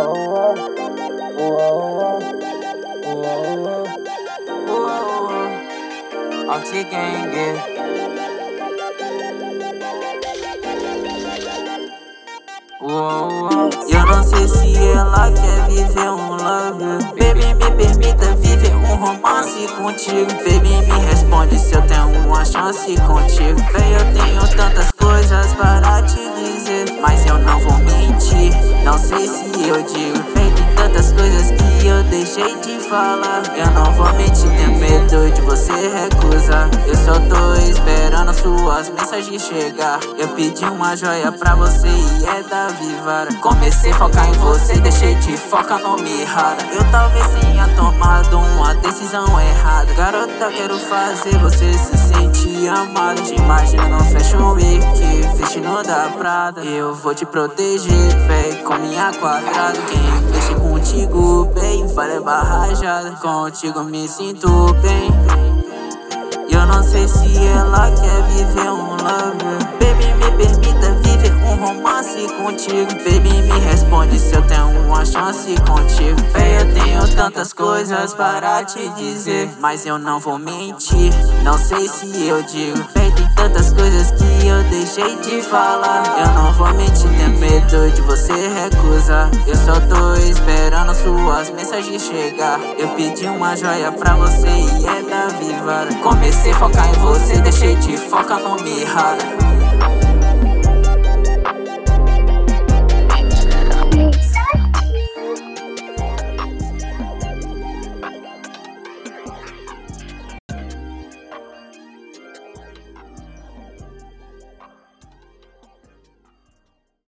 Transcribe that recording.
Alti Gang. Eu não sei se ela quer viver um love. Baby, me permita viver um romance contigo. Baby, me responde se eu tenho uma chance contigo. Bem, eu tenho tantas coisas para te dizer, mas eu não vou mentir. Não sei se eu digo. Bem, tem tantas coisas que eu deixei de falar. Eu não vou mentir, tenho medo de você recusar. Eu só tô esperando suas mensagens chegar. Eu pedi uma joia pra você e é da Vivara. Comecei a focar em você, deixei de focar no Mihara. Eu talvez tenha tomado uma decisão errada. Garota, quero fazer você se sentir amado. Te imagino no Fashion Week, vestindo da Prada. Eu vou te proteger, bem, com minha quadrada. Quem investe contigo, bem, vai levar rajada. Contigo me sinto bem. Eu não sei se ela quer viver um love. Baby, me permita viver um romance contigo. Baby, me responde se eu tenho uma chance contigo. Bem, eu tenho tantas coisas para te dizer, mas eu não vou mentir. Não sei se eu digo. Bem, tem tantas coisas que eu deixei de falar. Eu não vou mentir, tenho medo de você recusar. Eu só tô esperando suas mensagens chegar. Eu pedi uma joia pra você e é da Vivara. Comecei a focar em você, deixei de focar no Mihara.